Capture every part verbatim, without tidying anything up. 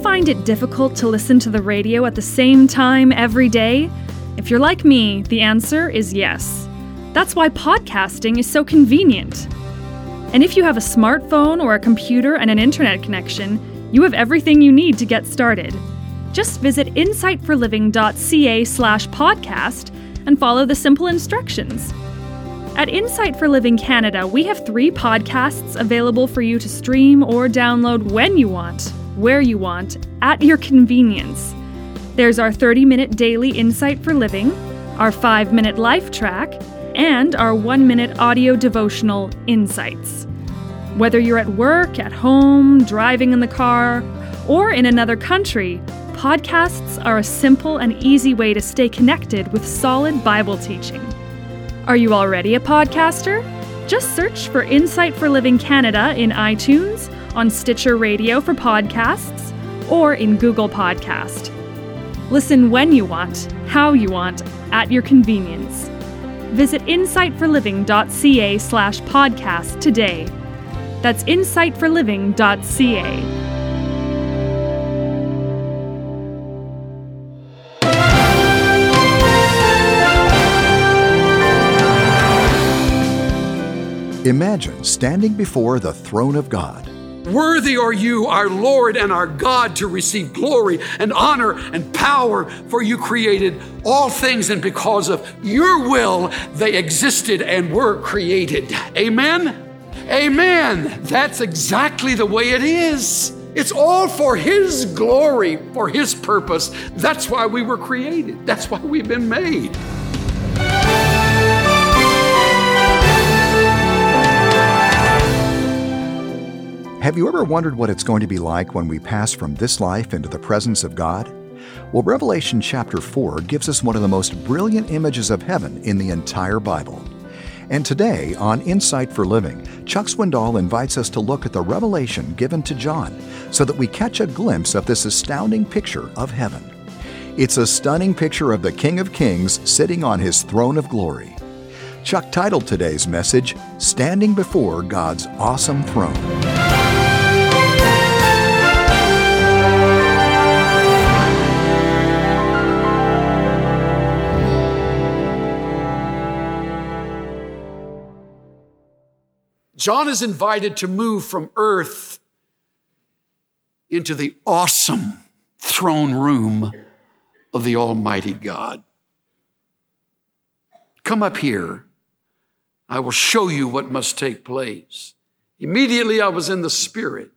find it difficult to listen to the radio at the same time every day? If you're like me, the answer is yes. That's why podcasting is so convenient. And if you have a smartphone or a computer and an internet connection, you have everything you need to get started. Just visit insightforliving.ca slash podcast and follow the simple instructions. At Insight for Living Canada, we have three podcasts available for you to stream or download when you want, where you want, at your convenience. There's our thirty-minute daily Insight for Living, our five-minute life track, and our one-minute audio devotional Insights. Whether you're at work, at home, driving in the car, or in another country, podcasts are a simple and easy way to stay connected with solid Bible teaching. Are you already a podcaster? Just search for Insight for Living Canada in iTunes, on Stitcher Radio for podcasts, or in Google Podcast. Listen when you want, how you want, at your convenience. Visit insightforliving.ca slash podcast today. That's insightforliving.ca. Imagine standing before the throne of God. Worthy are you, our Lord and our God, to receive glory and honor and power, for you created all things, and because of your will, they existed and were created. Amen? Amen. That's exactly the way it is. It's all for His glory, for His purpose. That's why we were created. That's why we've been made. Have you ever wondered what it's going to be like when we pass from this life into the presence of God? Well, Revelation chapter four gives us one of the most brilliant images of heaven in the entire Bible. And today, on Insight for Living, Chuck Swindoll invites us to look at the revelation given to John so that we catch a glimpse of this astounding picture of heaven. It's a stunning picture of the King of Kings sitting on His throne of glory. Chuck titled today's message, Standing Before God's Awesome Throne. John is invited to move from earth into the awesome throne room of the Almighty God. Come up here. I will show you what must take place. Immediately I was in the Spirit.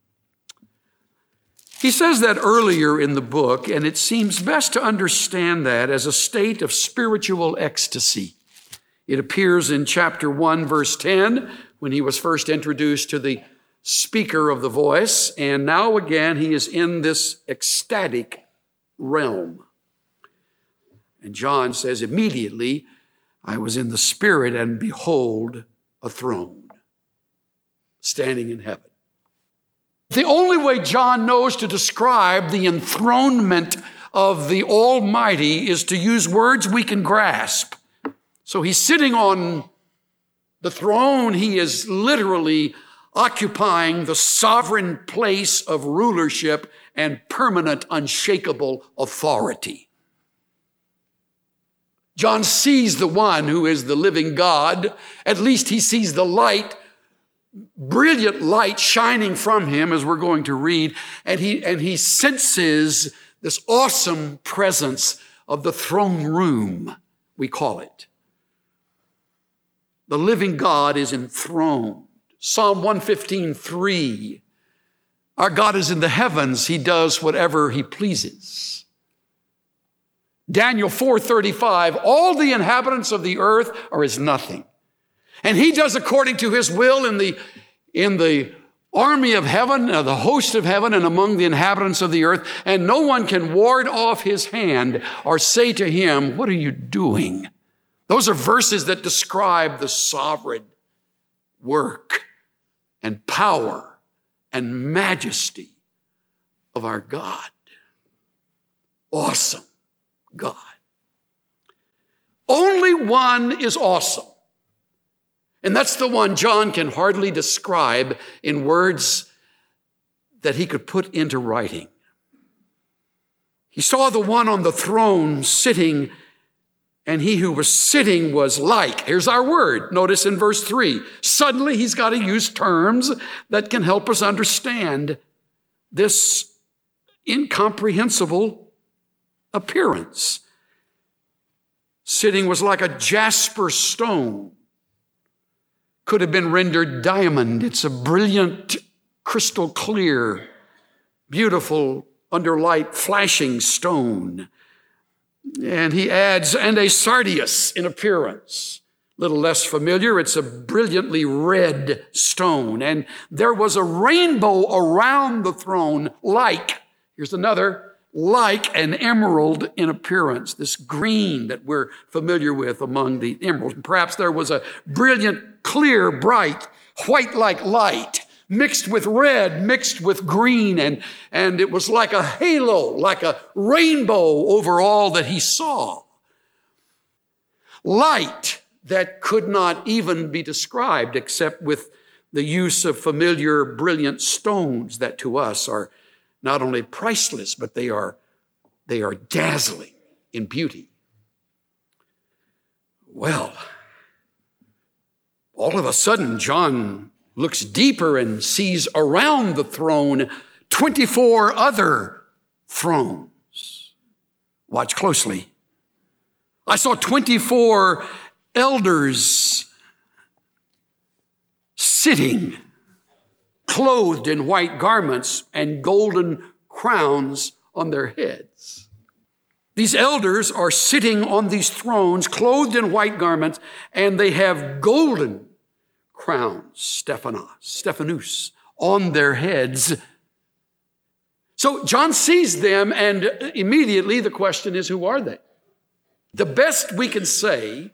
He says that earlier in the book, and it seems best to understand that as a state of spiritual ecstasy. It appears in chapter one, verse ten, when he was first introduced to the speaker of the voice, and now again he is in this ecstatic realm. And John says, immediately I was in the Spirit, and behold, a throne standing in heaven. The only way John knows to describe the enthronement of the Almighty is to use words we can grasp. So he's sitting on the throne. He is literally occupying the sovereign place of rulership and permanent, unshakable authority. John sees the one who is the living God. At least he sees the light, brilliant light shining from him, as we're going to read, and he, and he senses this awesome presence of the throne room, we call it. The living God is enthroned. Psalm one fifteen, three. Our God is in the heavens. He does whatever He pleases. Daniel four thirty-five. All the inhabitants of the earth are as nothing. And He does according to His will in the, in the army of heaven, uh, the host of heaven, and among the inhabitants of the earth. And no one can ward off His hand or say to Him, what are you doing? Those are verses that describe the sovereign work and power and majesty of our God. Awesome God. Only one is awesome. And that's the one John can hardly describe in words that he could put into writing. He saw the one on the throne sitting, and he who was sitting was like. Here's our word. Notice in verse three. Suddenly he's got to use terms that can help us understand this incomprehensible appearance. Sitting was like a jasper stone. Could have been rendered diamond. It's a brilliant, crystal clear, beautiful, under light, flashing stone. And he adds, and a sardius in appearance. A little less familiar, it's a brilliantly red stone. And there was a rainbow around the throne like, here's another, like an emerald in appearance, this green that we're familiar with among the emeralds. Perhaps there was a brilliant, clear, bright, white-like light mixed with red, mixed with green, and, and it was like a halo, like a rainbow over all that he saw. Light that could not even be described except with the use of familiar, brilliant stones that to us are not only priceless, but they are, they are dazzling in beauty. Well, all of a sudden, John looks deeper and sees around the throne twenty-four other thrones. Watch closely. I saw twenty-four elders sitting, clothed in white garments and golden crowns on their heads. These elders are sitting on these thrones, clothed in white garments, and they have golden crowns, Stephanos, Stephanus, on their heads. So John sees them, and immediately the question is, who are they? The best we can say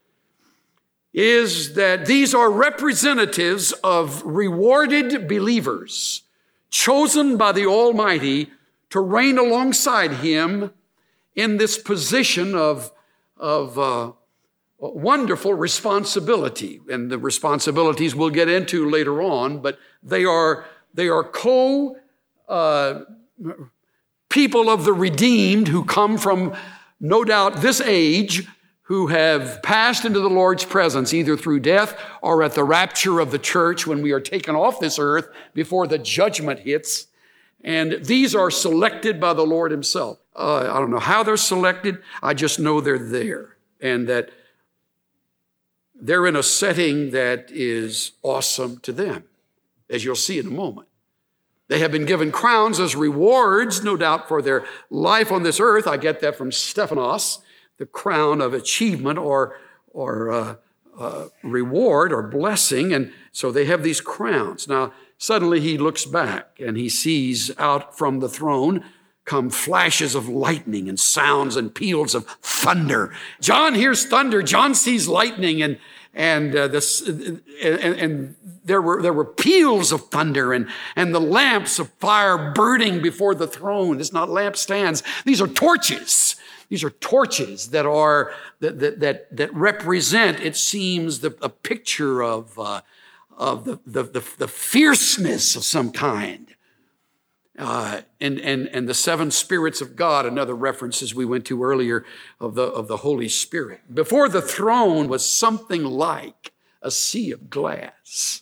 is that these are representatives of rewarded believers chosen by the Almighty to reign alongside him in this position of, of uh, wonderful responsibility. And the responsibilities we'll get into later on, but they are, they are co uh, people of the redeemed who come from, no doubt, this age, who have passed into the Lord's presence either through death or at the rapture of the church when we are taken off this earth before the judgment hits. And these are selected by the Lord himself. Uh, I don't know how they're selected. I just know they're there, and that they're in a setting that is awesome to them, as you'll see in a moment. They have been given crowns as rewards, no doubt, for their life on this earth. I get that from Stephanos, the crown of achievement or, or uh, uh, reward or blessing. And so they have these crowns. Now, suddenly he looks back and he sees out from the throne come flashes of lightning and sounds and peals of thunder. John hears thunder. John sees lightning, and and uh, this and, and there were there were peals of thunder and and the lamps of fire burning before the throne. It's not lampstands. These are torches. These are torches that are that that that, that represent, it seems, the, a picture of uh, of the, the the the fierceness of some kind. Uh, and, and, and the seven spirits of God, another reference as we went to earlier of the, of the Holy Spirit. Before the throne was something like a sea of glass.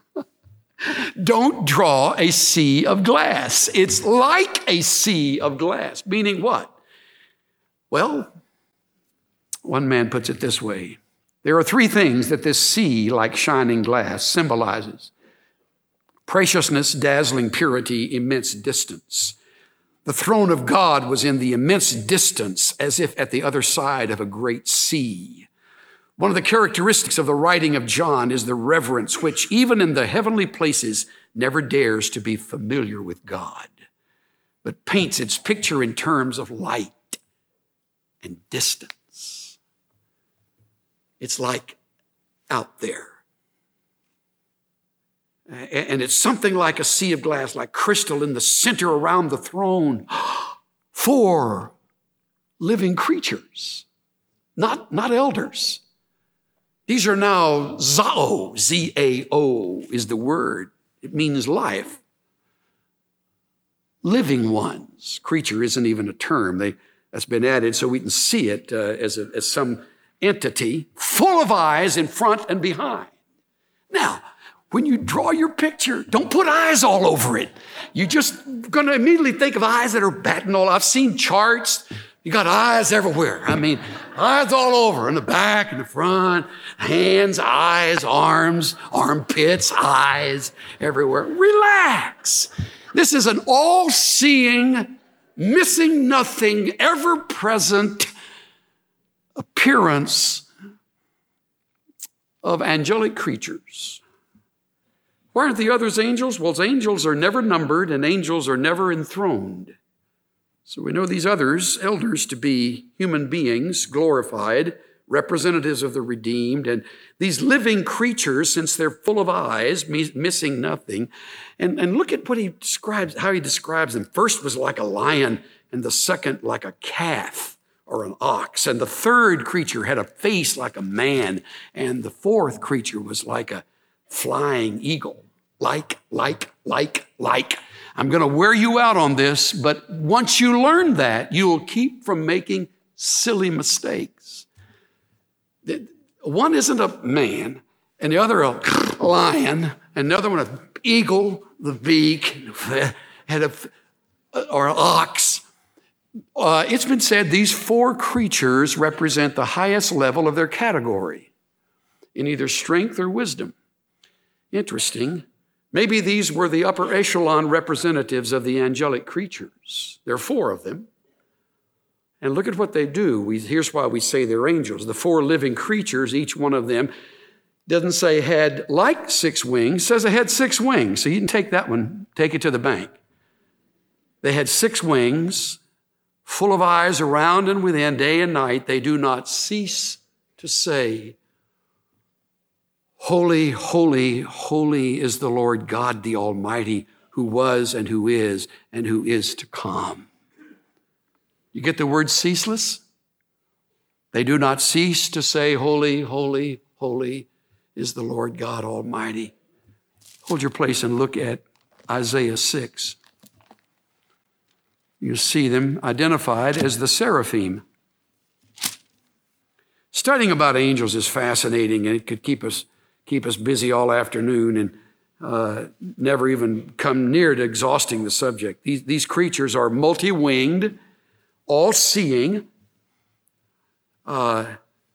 Don't draw a sea of glass. It's like a sea of glass, meaning what? Well, one man puts it this way. There are three things that this sea, like shining glass, symbolizes. Preciousness, dazzling purity, immense distance. The throne of God was in the immense distance, as if at the other side of a great sea. One of the characteristics of the writing of John is the reverence which, even in the heavenly places, never dares to be familiar with God, but paints its picture in terms of light and distance. It's like out there. And it's something like a sea of glass, like crystal in the center around the throne. Four living creatures, not, not elders. These are now Zao, Z A O is the word. It means life. living ones. Creature isn't even a term. They, that's been added so we can see it uh, as, a, as some entity full of eyes in front and behind. Now, when you draw your picture, don't put eyes all over it. You're just going to immediately think of eyes that are batting all. I've seen charts. You got eyes everywhere. I mean, eyes all over, in the back, in the front, hands, eyes, arms, armpits, eyes, everywhere. Relax. This is an all-seeing, missing nothing, ever-present appearance of angelic creatures. Why aren't the others angels? Well, angels are never numbered and angels are never enthroned. So we know these others, elders, to be human beings, glorified, representatives of the redeemed, and these living creatures, since they're full of eyes, missing nothing. And, and look at what he describes, how he describes them. First was like a lion, and the second like a calf or an ox. And the third creature had a face like a man, and the fourth creature was like a flying eagle. Like, like, like, like. I'm going to wear you out on this, but once you learn that, you will keep from making silly mistakes. One isn't a man, and the other a lion, and the other one an eagle, the beak, had a, or an ox. Uh, it's been said these four creatures represent the highest level of their category in either strength or wisdom. Interesting. Maybe these were the upper echelon representatives of the angelic creatures. There are four of them. And look at what they do. We, here's why we say they're angels. The four living creatures, each one of them, doesn't say had like six wings, says they had six wings. So you can take that one, take it to the bank. They had six wings, full of eyes around and within, day and night. They do not cease to say, holy, holy, holy is the Lord God, the Almighty, who was and who is and who is to come. You get the word ceaseless? They do not cease to say, holy, holy, holy is the Lord God Almighty. Hold your place and look at Isaiah six. You see them identified as the seraphim. Studying about angels is fascinating, and it could keep us keep us busy all afternoon and uh, never even come near to exhausting the subject. These, these creatures are multi-winged, all-seeing, uh,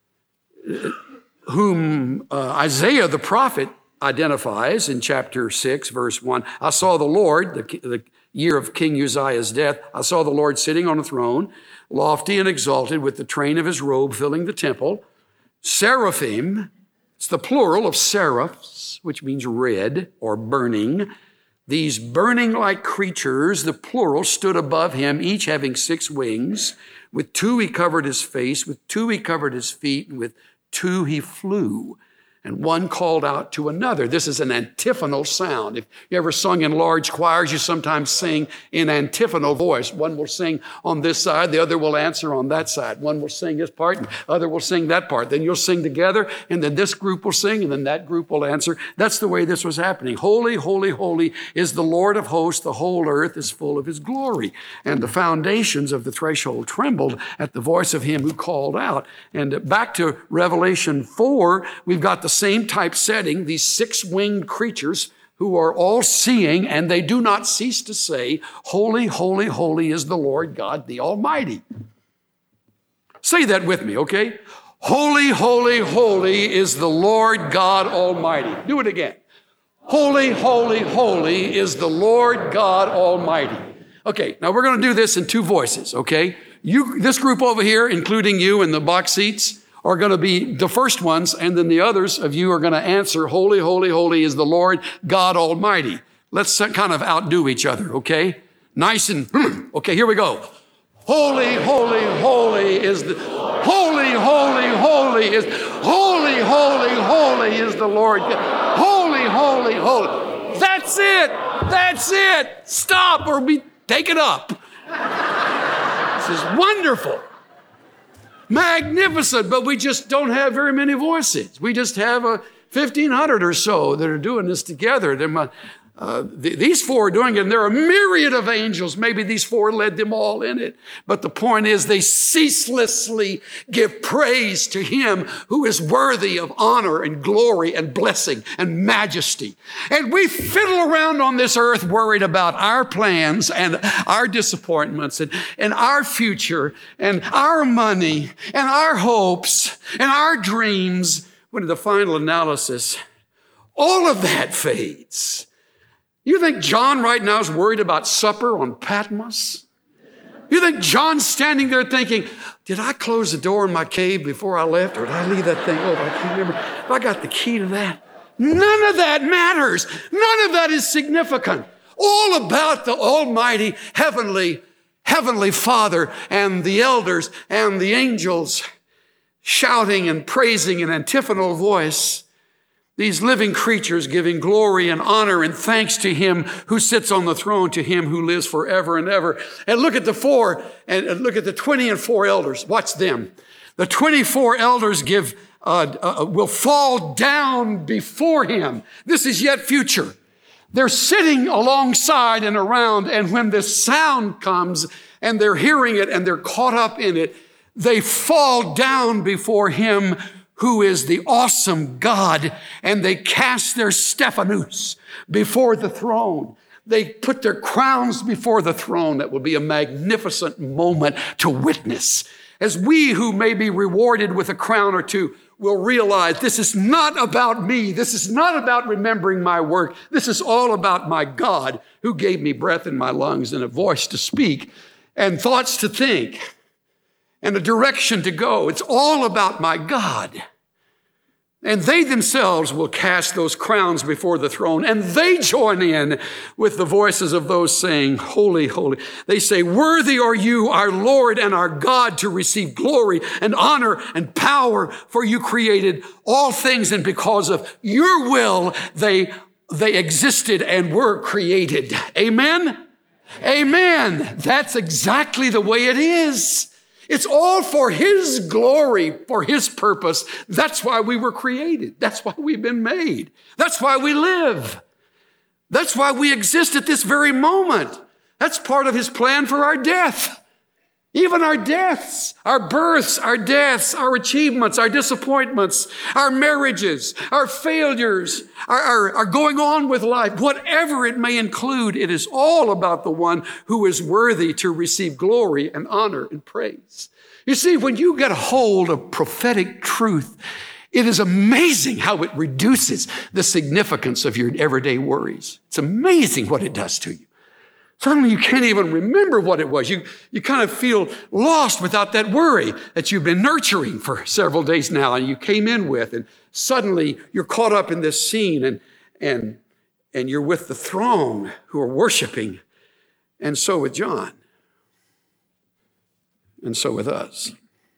whom uh, Isaiah the prophet identifies in chapter six, verse one. I saw the Lord, the, the year of King Uzziah's death, I saw the Lord sitting on a throne, lofty and exalted, with the train of his robe filling the temple. Seraphim, it's the plural of seraphs, which means red or burning. These burning-like creatures, the plural, stood above him, each having six wings. With two he covered his face, with two he covered his feet, and with two he flew. And one called out to another. This is an antiphonal sound. If you ever sung in large choirs, you sometimes sing in antiphonal voice. One will sing on this side, the other will answer on that side. One will sing this part, and the other will sing that part. Then you'll sing together, and then this group will sing, and then that group will answer. That's the way this was happening. Holy, holy, holy is the Lord of hosts. The whole earth is full of his glory. And the foundations of the threshold trembled at the voice of him who called out. And back to Revelation four, we've got the same type setting, these six-winged creatures who are all seeing, and they do not cease to say, holy, holy, holy is the Lord God, the Almighty. Say that with me, okay? Holy, holy, holy is the Lord God Almighty. Do it again. Holy, holy, holy is the Lord God Almighty. Okay, now we're going to do this in two voices, okay? You, this group over here, including you in the box seats, are going to be the first ones, and then the others of you are going to answer, holy, holy, holy is the Lord God Almighty. Let's kind of outdo each other, okay? Nice and, okay, here we go. Holy, holy, holy is the, holy, holy, holy is, holy, holy, holy is the Lord God. Holy, holy, holy. That's it. That's it. Stop or be, take it up. This is wonderful. Magnificent, but we just don't have very many voices. We just have a fifteen hundred or so that are doing this together. Uh, Uh, th- these four are doing it, and there are a myriad of angels. Maybe these four led them all in it. But the point is, they ceaselessly give praise to him who is worthy of honor and glory and blessing and majesty. And we fiddle around on this earth worried about our plans and our disappointments and, and our future and our money and our hopes and our dreams. When in the final analysis, all of that fades. You think John right now is worried about supper on Patmos? You think John's standing there thinking, did I close the door in my cave before I left, or did I leave that thing open? I can't remember. Have I got the key to that? None of that matters. None of that is significant. All about the almighty heavenly, heavenly Father and the elders and the angels shouting and praising in antiphonal voice. These living creatures giving glory and honor and thanks to him who sits on the throne, to him who lives forever and ever. And look at the four, and look at the twenty and four elders. Watch them. The twenty-four elders give, uh, uh, will fall down before him. This is yet future. They're sitting alongside and around, and when this sound comes and they're hearing it and they're caught up in it, they fall down before him who is the awesome God, and they cast their Stephanos before the throne. They put their crowns before the throne. That will be a magnificent moment to witness. As we who may be rewarded with a crown or two will realize this is not about me. This is not about remembering my work. This is all about my God who gave me breath in my lungs and a voice to speak and thoughts to think and a direction to go. It's all about my God. And they themselves will cast those crowns before the throne, and they join in with the voices of those saying, holy, holy. They say, worthy are you, our Lord and our God, to receive glory and honor and power, for you created all things, and because of your will, they, they existed and were created. Amen? Amen. That's exactly the way it is. It's all for his glory, for his purpose. That's why we were created. That's why we've been made. That's why we live. That's why we exist at this very moment. That's part of his plan for our death. Even our deaths, our births, our deaths, our achievements, our disappointments, our marriages, our failures, our, our, our going on with life, whatever it may include, it is all about the one who is worthy to receive glory and honor and praise. You see, when you get a hold of prophetic truth, it is amazing how it reduces the significance of your everyday worries. It's amazing what it does to you. Suddenly you can't even remember what it was. You, you kind of feel lost without that worry that you've been nurturing for several days now and you came in with, and suddenly you're caught up in this scene and, and, and you're with the throng who are worshiping. And so with John. And so with us.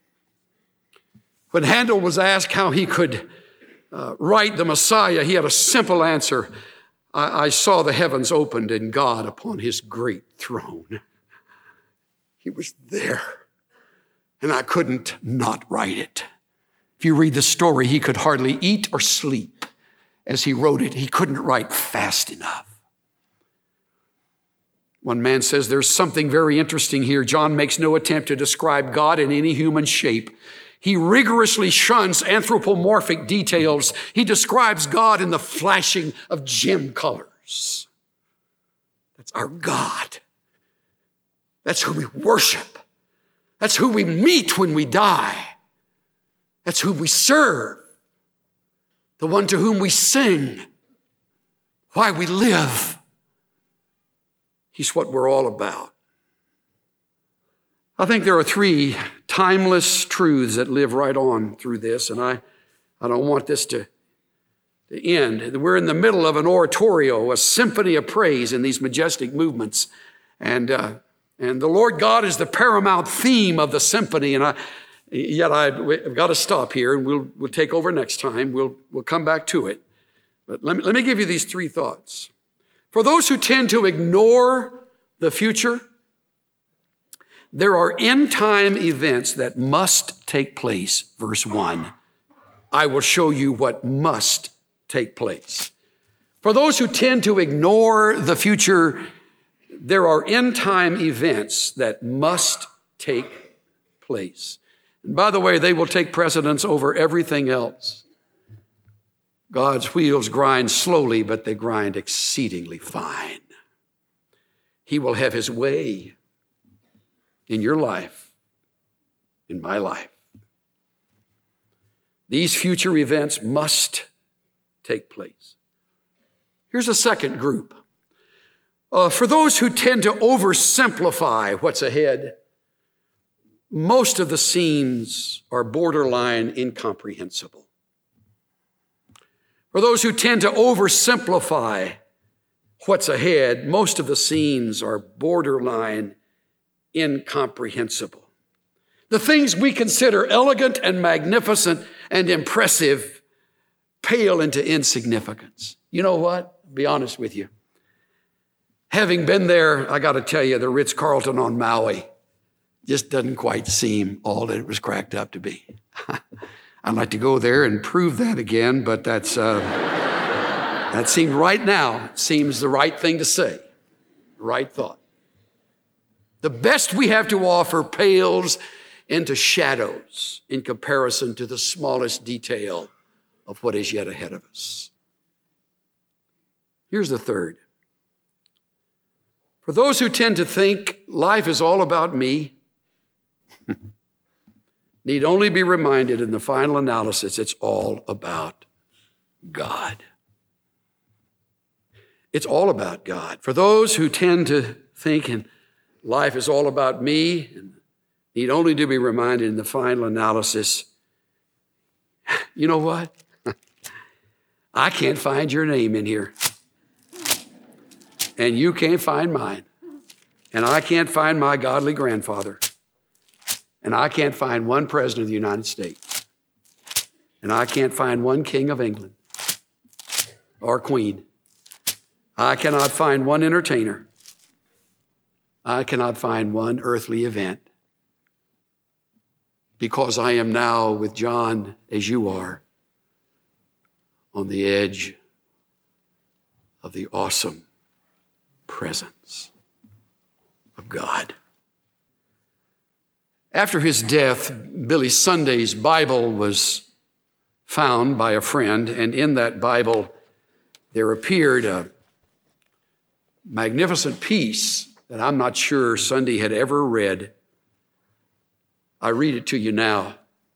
When Handel was asked how he could uh, write the Messiah, he had a simple answer. I saw the heavens opened and God upon his great throne. He was there, and I couldn't not write it. If you read the story, he could hardly eat or sleep as he wrote it. He couldn't write fast enough. One man says there's something very interesting here. John makes no attempt to describe God in any human shape. He rigorously shuns anthropomorphic details. He describes God in the flashing of gem colors. That's our God. That's who we worship. That's who we meet when we die. That's who we serve. The one to whom we sing. Why we live. He's what we're all about. I think there are three timeless truths that live right on through this, and I, I don't want this to, to end. We're in the middle of an oratorio, a symphony of praise in these majestic movements, and uh, and the Lord God is the paramount theme of the symphony. And I, yet I've got to stop here, and we'll we'll take over next time. We'll we'll come back to it, but let me let me give you these three thoughts. For those who tend to ignore the future, there are end-time events that must take place. Verse one, I will show you what must take place. For those who tend to ignore the future, there are end-time events that must take place. And by the way, they will take precedence over everything else. God's wheels grind slowly, but they grind exceedingly fine. He will have his way in your life, in my life. These future events must take place. Here's a second group. Uh, for those who tend to oversimplify what's ahead, most of the scenes are borderline incomprehensible. For those who tend to oversimplify what's ahead, most of the scenes are borderline incomprehensible. The things we consider elegant and magnificent and impressive pale into insignificance. You know what? I'll be honest with you. Having been there, I got to tell you, the Ritz-Carlton on Maui just doesn't quite seem all that it was cracked up to be. I'd like to go there and prove that again, but that's uh, that seemed right now, seems the right thing to say, right thought. The best we have to offer pales into shadows in comparison to the smallest detail of what is yet ahead of us. Here's the third. For those who tend to think life is all about me, need only be reminded in the final analysis, it's all about God. It's all about God. For those who tend to think and life is all about me, and need only to be reminded in the final analysis, you know what? I can't find your name in here. And you can't find mine. And I can't find my godly grandfather. And I can't find one president of the United States. And I can't find one king of England or queen. I cannot find one entertainer. I cannot find one earthly event. Because I am now with John as you are on the edge of the awesome presence of God. After his death, Billy Sunday's Bible was found by a friend, and in that Bible there appeared a magnificent piece that I'm not sure Sunday had ever read. I read it to you now.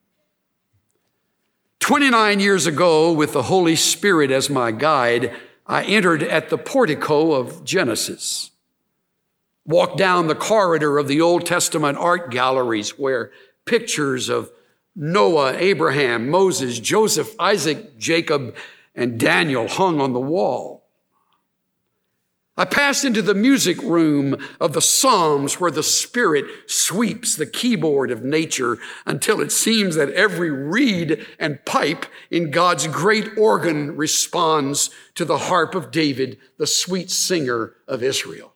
twenty-nine years ago, with the Holy Spirit as my guide, I entered at the portico of Genesis, walked down the corridor of the Old Testament art galleries where pictures of Noah, Abraham, Moses, Joseph, Isaac, Jacob, and Daniel hung on the wall. I passed into the music room of the Psalms where the Spirit sweeps the keyboard of nature until it seems that every reed and pipe in God's great organ responds to the harp of David, the sweet singer of Israel.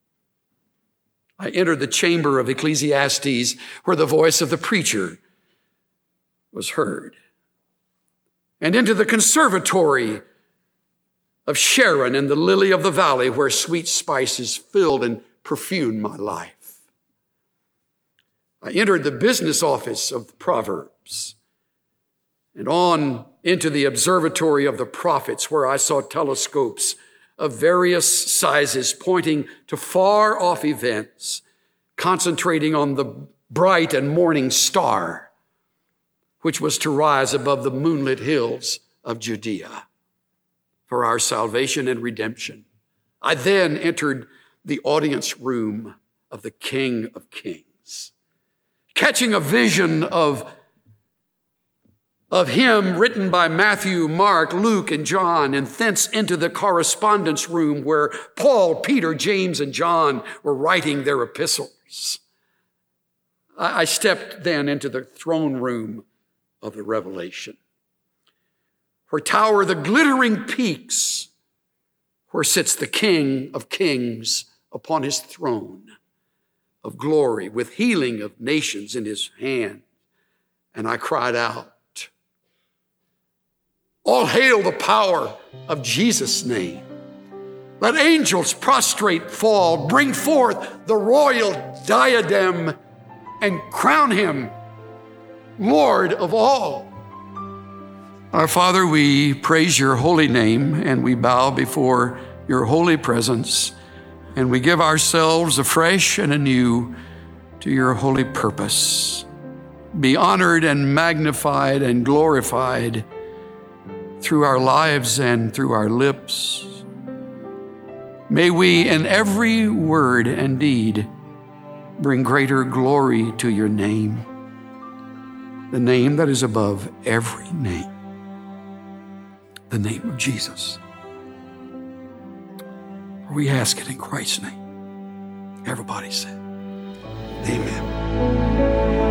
I entered the chamber of Ecclesiastes where the voice of the preacher was heard, and into the conservatory of Sharon and the lily of the valley where sweet spices filled and perfumed my life. I entered the business office of the Proverbs and on into the observatory of the prophets where I saw telescopes of various sizes pointing to far off events, concentrating on the bright and morning star, which was to rise above the moonlit hills of Judea for our salvation and redemption. I then entered the audience room of the King of Kings, catching a vision of, of him written by Matthew, Mark, Luke, and John, and thence into the correspondence room where Paul, Peter, James, and John were writing their epistles. I, I stepped then into the throne room of the Revelation, where tower the glittering peaks, where sits the King of Kings upon his throne of glory with healing of nations in his hand. And I cried out, All hail the power of Jesus' name. Let angels prostrate fall, bring forth the royal diadem, and crown him Lord of all. Our Father, we praise your holy name, and we bow before your holy presence, and we give ourselves afresh and anew to your holy purpose. Be honored and magnified and glorified through our lives and through our lips. May we in every word and deed bring greater glory to your name, the name that is above every name, the name of Jesus. We ask it in Christ's name. Everybody said, amen.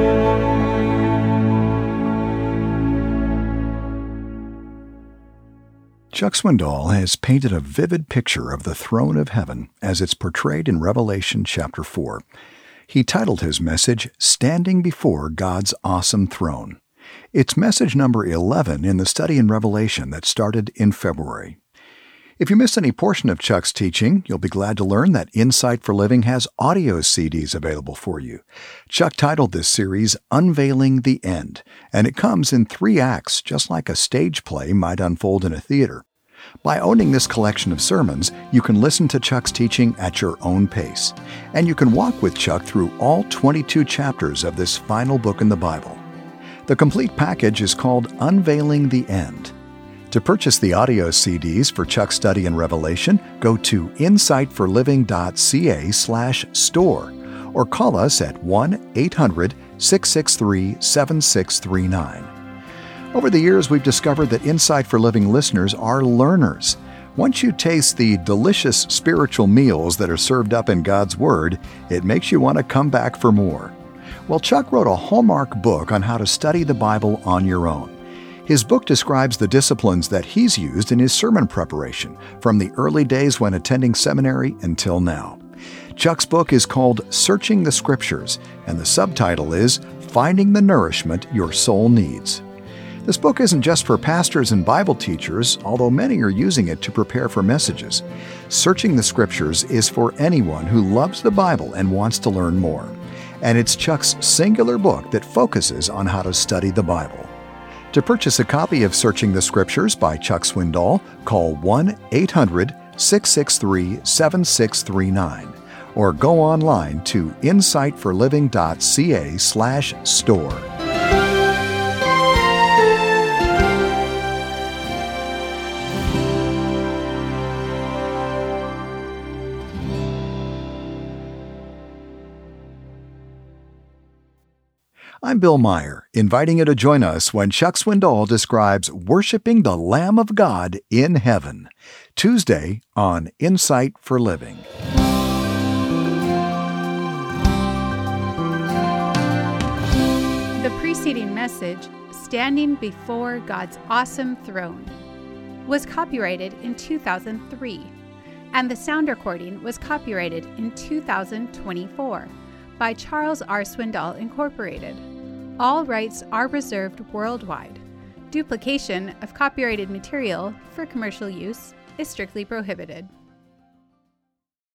Chuck Swindoll has painted a vivid picture of the throne of heaven as it's portrayed in Revelation chapter four. He titled his message, Standing Before God's Awesome Throne. It's message number eleven in the study in Revelation that started in February. If you missed any portion of Chuck's teaching, you'll be glad to learn that Insight for Living has audio C Ds available for you. Chuck titled this series Unveiling the End, and it comes in three acts, just like a stage play might unfold in a theater. By owning this collection of sermons, you can listen to Chuck's teaching at your own pace, and you can walk with Chuck through all twenty-two chapters of this final book in the Bible. The complete package is called Unveiling the End. To purchase the audio C Ds for Chuck's study in Revelation, go to insightforliving.ca slash store or call us at one eight hundred six six three seven six three nine. Over the years, we've discovered that Insight for Living listeners are learners. Once you taste the delicious spiritual meals that are served up in God's Word, it makes you want to come back for more. Well, Chuck wrote a hallmark book on how to study the Bible on your own. His book describes the disciplines that he's used in his sermon preparation from the early days when attending seminary until now. Chuck's book is called Searching the Scriptures, and the subtitle is Finding the Nourishment Your Soul Needs. This book isn't just for pastors and Bible teachers, although many are using it to prepare for messages. Searching the Scriptures is for anyone who loves the Bible and wants to learn more. And it's Chuck's singular book that focuses on how to study the Bible. To purchase a copy of Searching the Scriptures by Chuck Swindoll, call one eight hundred six six three seven six three nine or go online to insightforliving.ca slash store. I'm Bill Meyer, inviting you to join us when Chuck Swindoll describes worshiping the Lamb of God in heaven, Tuesday on Insight for Living. The preceding message, Standing Before God's Awesome Throne, was copyrighted in two thousand three, and the sound recording was copyrighted in two thousand twenty-four by Charles R. Swindoll, Incorporated. All rights are reserved worldwide. Duplication of copyrighted material for commercial use is strictly prohibited.